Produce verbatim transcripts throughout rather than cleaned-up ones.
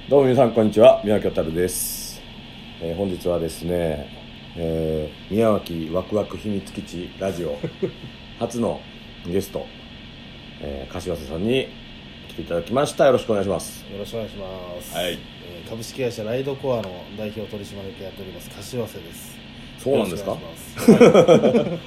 どうも皆さんこんにちは、宮脇渉です、えー、本日はですね、えー、宮脇ワクワク秘密基地ラジオ初のゲスト、えー、柏瀬さんに来ていただきました。よろしくお願いします。 よろしくお願いします、 はい。 えー、株式会社ライドコアの代表取締役やっております柏瀬です。 そうなんですか？ はい、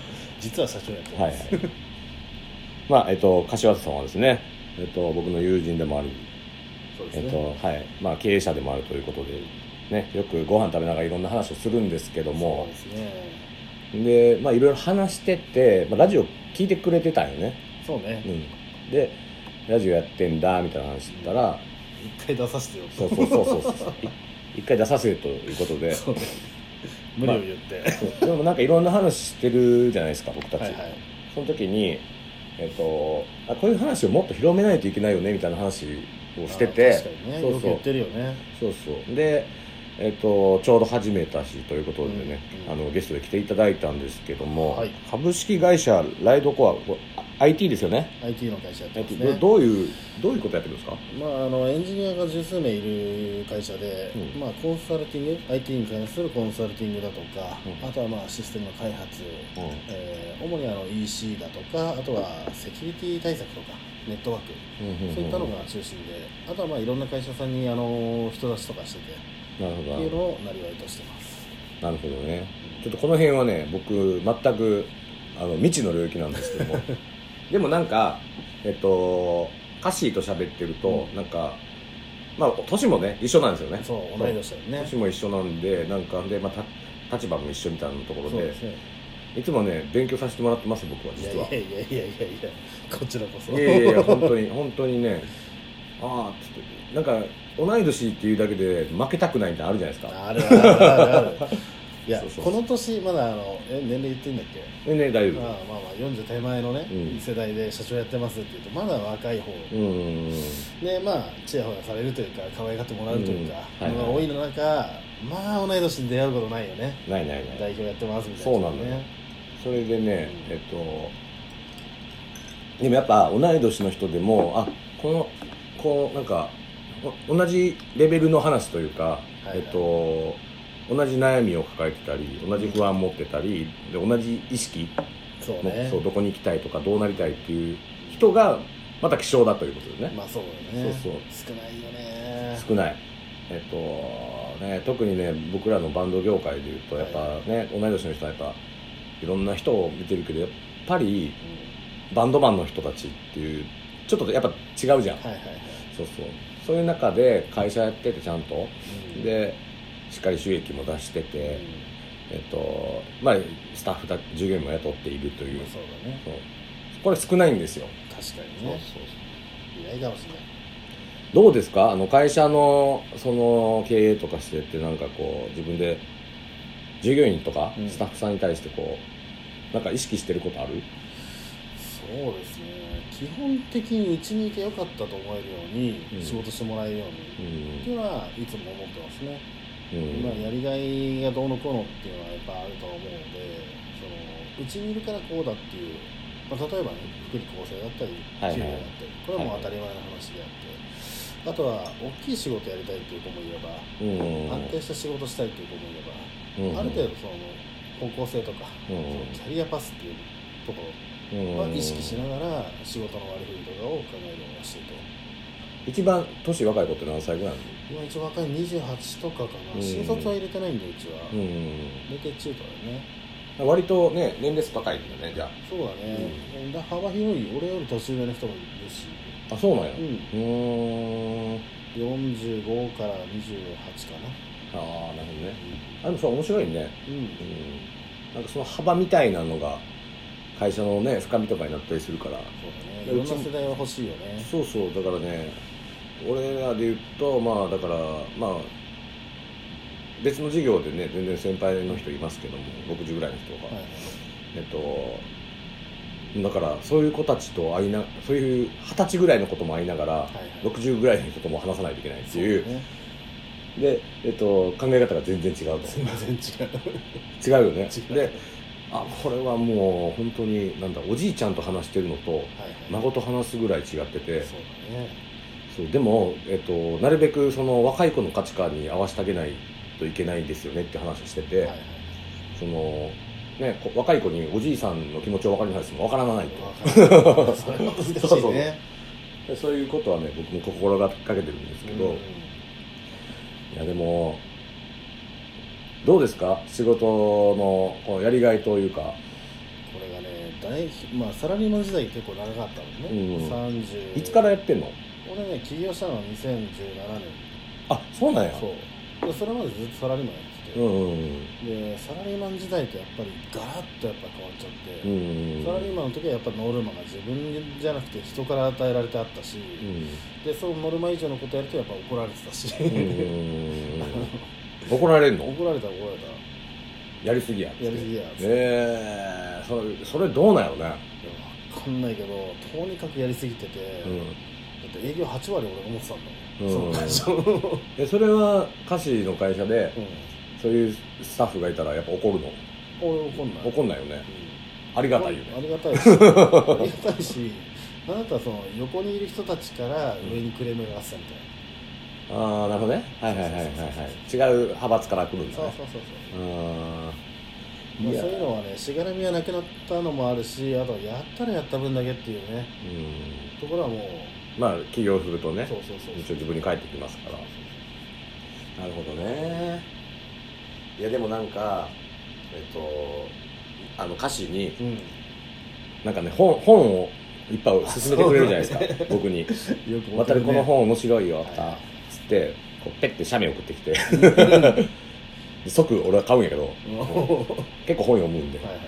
実は社長やってます。はい、はい、 まあえっと柏瀬さんはですね、えっと僕の友人でもあり、 そうですね、 えっとはいまあ、経営者でもあるということで、ね、よくご飯食べながらいろんな話をするんですけども、 そうですね。 で、まあ、いろいろ話してて、まあ、ラジオ聞いてくれてたよね。 そうね、 うん、でラジオやってんだみたいな話したら、 一回出させてよそうそうそうそうそう一回出させるということで無理を言って、 まあ、でもなんかいろんな話してるじゃないですか僕たち。 はい、はい、 その時に、えっと、あこういう話をもっと広めないといけないよねみたいな話をしてて、 確かにね、 そうそうよく言ってるよね。 そうそうで、えっと、ちょうど始めたしということでね、うんうん、あのゲストで来ていただいたんですけども、はい、株式会社ライドコア アイティー ですよね。 アイティー の会社やってますね。 どういうどういうことやってるんですか？ まあ、あのエンジニアが十数名いる会社で、うんまあ、コンサルティング アイティー に関するコンサルティングだとか、うん、あとはまあシステムの開発、うんえー、主にあの イーシー だとか、あとはセキュリティ対策とかネットワーク、うん、そういったのが中心で、あとはまあいろんな会社さんにあの人出しとかしてて、なるほどっていうのをなりわいとしてます。 なるほどね。ちょっとこの辺はね僕全くあの未知の領域なんですけどもでもなんかえっとカッシーと喋ってると、うん、なんかまあ年もね一緒なんですよね。 そう同い年だよね。 年も一緒なんでなんかでまあ立場も一緒みたいなところ で, で、ね、いつもね勉強させてもらってます僕は実は。 いやいやいやいやいやいやこちらこそ。 いやいやいや本当に本当にねああつってなんか同い年っていうだけで負けたくないみたいなのあるじゃないですか。 あるあるあるあるいやそうそうそうこの年まだあのえ年齢言っていいんだっけ？ 年齢大丈夫。 まあまあまあよんじゅう手前のね、うん、世代で社長やってますって言うとまだ若い方、うん、でまあちやほやされるというか可愛がってもらうというか、うんはいはい、多いの中まあ同い年に出会うことないよね。 ないないない。 代表やってますみたいな、 ね、そうなんだよ。それでね、うん、えっとでもやっぱ同い年の人でもあこのこうなんか同じレベルの話というか、はいはい、えっと同じ悩みを抱えてたり同じ不安を持ってたりで同じ意識そうねそうどこに行きたいとかどうなりたいっていう人がまた希少だということですね。 まあそうだね。 そうそう少ないよね。 少ない。えっとね特にね僕らのバンド業界でいうとやっぱね、はい、同い年の人はやっぱいろんな人を見てるけどやっぱり、うん、バンドマンの人たちっていうちょっとやっぱ違うじゃん。はいはいはい。そうそうそういう中で会社やっててちゃんと、うん、でしっかり収益も出してて、うんえっとまあ、スタッフだ従業員も雇っているという、 そうだね、そうこれ少ないんですよ。 確かにね。そうそうそういないかもしれない。 どうですかあの会社のその経営とかしてってなんかこう自分で従業員とかスタッフさんに対してこう、うん、なんか意識してることある？ そうですね基本的にうちにいてよかったと思えるように、うん、仕事してもらえるように、うん、っていうのはいつも思ってますね。うんまあ、やりがいがどうのこうのっていうのはやっぱあると思うのでそのうちにいるからこうだっていう、まあ、例えばね福利厚生だったり給料だったり、はいはい、これはもう当たり前の話であって、はい、あとは大きい仕事やりたいっていう子もいれば、うん、安定した仕事したいっていう子もいれば、うん、ある程度その方向性とか、うん、そのキャリアパスっていうところは意識しながら仕事の割り振りとかを考えるようにしてて。 一番年若い子って何歳ぐらいなの？ 今一番若いにじゅうはちとかかな、うん、新卒は入れてないんでうちは、うん、大体中途だね。 割とね年齢高いんだねじゃあ。 そうだね、うん、だ幅広い俺より年上の人もいるし。 あそうなんや。うんうんよんじゅうごからにじゅうはちかな。 ああなるほどね、うん、あでもそう面白いね、うんうん、なんかその幅みたいなのが会社のね深みとかになったりするから。 そうだねいろんな世代は欲しいよね。 そうそうだからね俺らで言うとまあだからまあ別の事業でね全然先輩の人いますけどもろくじゅうぐらいの人が、はいはい、えっとだからそういう子たちと会いなそういうはたちぐらいのことも会いながら、はいはい、ろくじゅうぐらいの人とも話さないといけないっていう、ね、で、えっと、考え方が全然違うと。 全然違う違うよね。違うであこれはもう本当になんだおじいちゃんと話してるのと、はいはい、孫と話すぐらい違ってて。 そうだねそうでも、えっと、なるべくその若い子の価値観に合わせてあげないといけないですよねって話をしてて、はいはい、そのね、若い子におじいさんの気持ちを分かりないですもん分からないとそれは難しいね。そうそう、そういうことはね僕も心がけてるんですけど、うん、いやでもどうですか仕事のこのやりがいというか。 これがね大、まあ、サラリーマン時代結構長かったのね、うん、さんじゅういつからやってんの？ 俺ね起業したのはにせんじゅうななねん。 あ、そうなんや。 そうでそれまでずっとサラリーマンやってて、うんうんうん、でサラリーマン時代とやっぱりガラッとやっぱ変わっちゃって、うんうんうん、サラリーマンの時はやっぱノルマが自分じゃなくて人から与えられてあったし、うん、でそのノルマ以上のことやるとやっぱ怒られてたし、うんうん怒られるの？ 怒られた怒られたやりすぎややりすぎやえー、それそれどうなんやろうね。いや分かんないけどとにかくやりすぎてて、うん、だって営業はちわり俺が持ってたんだもん、うん、その会社えそれは菓子の会社で、うん、そういうスタッフがいたらやっぱ怒るの？ 俺怒んない怒んないよね、うん、ありがたいよね。 ありがたいしありがたいしあなたはその横にいる人たちから上にクレームがあったみたいな。 ああなるほどね。はいはいはいはいはい。違う派閥から来るんだね。 そうそうそうそう。あまあ、そういうのはねしがらみがなくなったのもあるし、あとはやったらやった分だけっていうね。うん。ところはもうまあ起業するとね。 そうそうそう。 一応自分に返ってきますから。なるほどね。いやでもなんかえっとあの歌詞に、うん、なんかね本本をいっぱい勧めてくれるじゃないですか僕に。よく渡るこの本面白いよとか。はいつってこうペッて写メ送ってきて即俺は買うんやけど結構本読むんで、はいはい、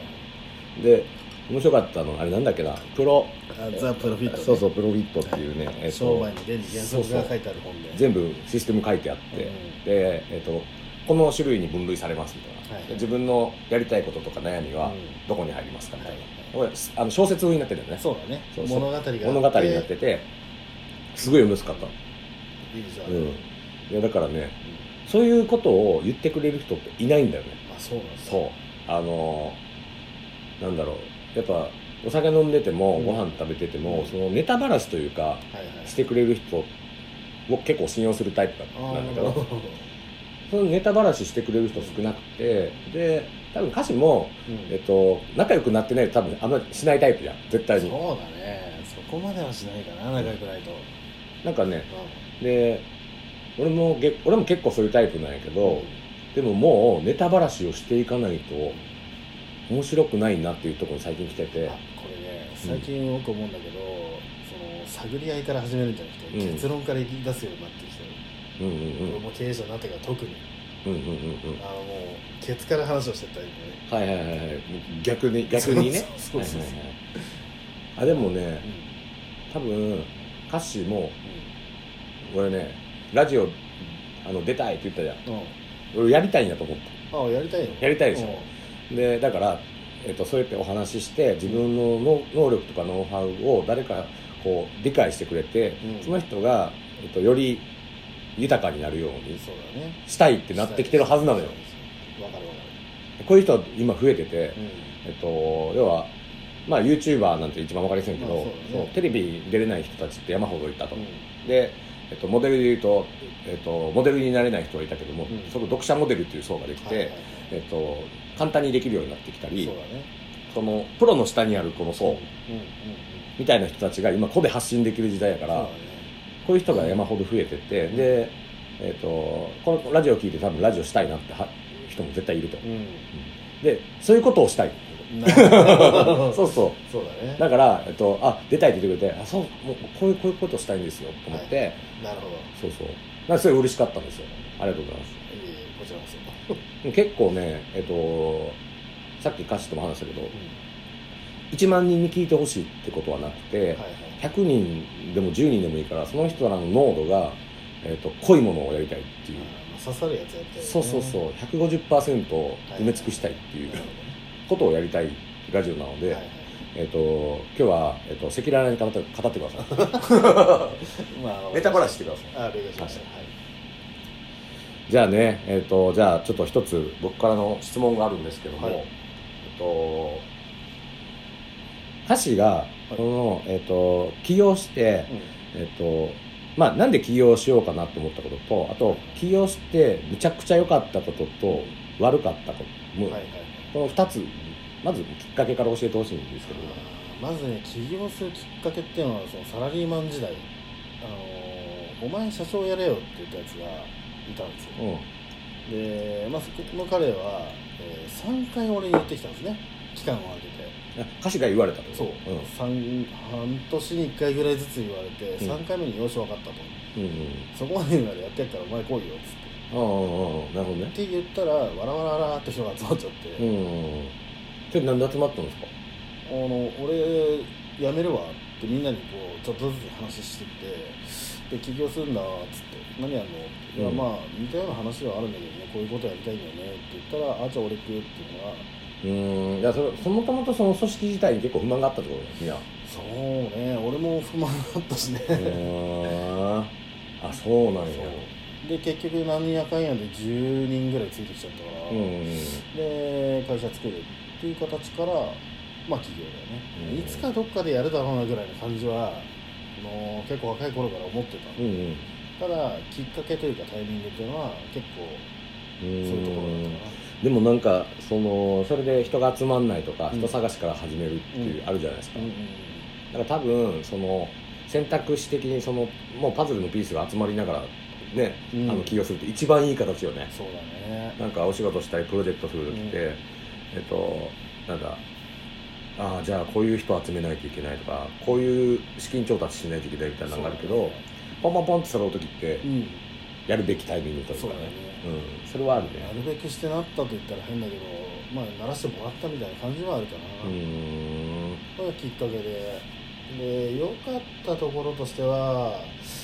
で面白かったのあれなんだっけなプロザ・プロフィット、ね、 そうそうプロフィットっていうね、はいえっと、 商売の原理原則が書いてある本で全部システム書いてあって、うん、で、えっと、この種類に分類されますみたいな、はいはい、自分のやりたいこととか悩みはどこに入りますかみたいな、はいはい、あの小説になってるんだよね。 そうだねそうそう物語が物語になっててすごい読みやすかった。 いいじゃん、 うん、いやだからね、うん、そういうことを言ってくれる人っていないんだよね。 あ、そうなんだ。 そうあのなんだろうやっぱお酒飲んでても、うん、ご飯食べてても、うん、そのネタばらしというか、はいはい、してくれる人を結構信用するタイプなんだけどそのネタばらししてくれる人少なくてで多分歌詞も、うんえっと、仲良くなってないと多分あんまりしないタイプじゃん絶対に。 そうだねそこまではしないかな仲良くないと。 なんかね、うん、で俺もげ俺も結構そういうタイプなんやけど、うん、でももうネタばらしをしていかないと面白くないなっていうところに最近来てて。 あこれね最近よく思うんだけど、うん、その探り合いから始めるんじゃなくて、うん、結論から言い出すようになってきてる、うんうんうん、俺も経営者になってから特に、うんうんうんうん、あのもうケツから話をしてったりね。 はいはいはいはい逆に逆にねそうそうそう、はいはいはい、あでもね、うん、多分歌詞も、うん、俺ねラジオあの出たいって言ったじゃん、うん、俺やりたいんやと思った。 ああやりたいのやりたいでしょ、うん、でだから、えっと、そうやってお話しして自分の能力とかノウハウを誰かこう理解してくれて、うん、その人が、えっと、より豊かになるようにしたいってなってきてるはずなのよ。わかるわかる。こういう人は今増えてて、うんえっと、要はまあ YouTuber なんて一番分かりやすいけど、まあそうだね、テレビ出れない人たちって山ほどいたと、うん、で、えっと、モデルでいうと、えっと、モデルになれない人がいたけども、うん、その読者モデルっていう層ができて、はいはいはいえっと、簡単にできるようになってきたり そ, うだ、ね、そのプロの下にあるこの層、うんうんうん、みたいな人たちが今個で発信できる時代やから、ね、こういう人が山ほど増えてて、うん、で、えっと、このラジオを聞いて多分ラジオしたいなって人も絶対いると、うんうん、でそういうことをしたいそうそうそうだね。 だから、えっと、あ出たいって言ってくれてあそうもうこういうこういうことをしたいんですよと思って、はい、 なるほどそうそうなんかすごい嬉しかったんですよ。ありがとうございます。 いえいえこちらこそ結構ねえっとさっき歌詞とも話したけど、うん、いちまんにんに聞いてほしいってことはなくて、はいはい、ひゃくにんでもじゅうにんでもいいからその人らの濃度が、えっと、濃いものをやりたいっていう、 刺さるやつやってる、ね、 そうそうそう ひゃくごじゅっパーセント 埋め尽くしたいっていう、はいはいことをやりたいラジオなので、はいはいえー、と今日は、えー、と赤裸々に語って語ってください、まあ、ネタばらししてください。 あ了解しました、はい、 じゃあね、えー、とじゃあちょっと一つ僕からの質問があるんですけども、はいえー、と歌詞がこの、えー、と起業して、うんえー、とまあなんで起業しようかなと思ったことと、あと起業してむちゃくちゃ良かったことと悪かったことも、はいはい、このふたつまずきっかけから教えてほしいんですけど。 まずね、起業するきっかけっていうのはそのサラリーマン時代、あのー、お前社長やれよって言ったやつがいたんですよ、うん、で、まあ、その彼は、えー、さんかい俺に言ってきたんですね、期間を空けて。 歌詞が言われたと。 そう、うん、半年にいっかいぐらいずつ言われて、うん、さんかいめによし分かったと、うんうん、そこまで言うならやってやったらお前来いよっつって、 ああ、なるほどねって言ったらわらわらわらって人が集まっちゃって、うん、 それ何で集まったんですか。 あの俺辞めるわってみんなにこうちょっとずつ話してって、で起業するんだっつって何やんの、うん、いやまあ似たような話はあるんだけどね、こういうことやりたいんだよねって言ったら、あじゃあ俺行くっていうのが、 うーん、いやそれそもともとその組織自体に結構不満があったってことですね。 そうね、俺も不満があったしね。 あ、そうなんや。 で結局何やかんやでじゅうにんぐらいついてきちゃったから、うん、で会社作るっていう形からまあ起業だよね、うん、いつかどっかでやるだろうなぐらいの感じはもう結構若い頃から思ってた、うんうん、ただきっかけというかタイミングっていうのは結構そういうところだったかな。 でもなんかそのそれで人が集まんないとか、うん、人探しから始めるっていう、うん、あるじゃないですか、うんうん、だから多分その選択肢的にそのもうパズルのピースが集まりながらね、うん、あの起業するって一番いい形よね。 そうだね。 なんかお仕事したりプロジェクトするときって、うん、えっとなんだああじゃあこういう人集めないといけないとか、こういう資金調達しないといけないみたいなのがあるけど、ね、ポンポンポンって揃うときって、うん、やるべきタイミングというかね、うん、それはあるね。 やるべくしてなったと言ったら変だけど、まあ鳴らしてもらったみたいな感じはあるかな。うーん、これがきっかけで、で良かったところとしては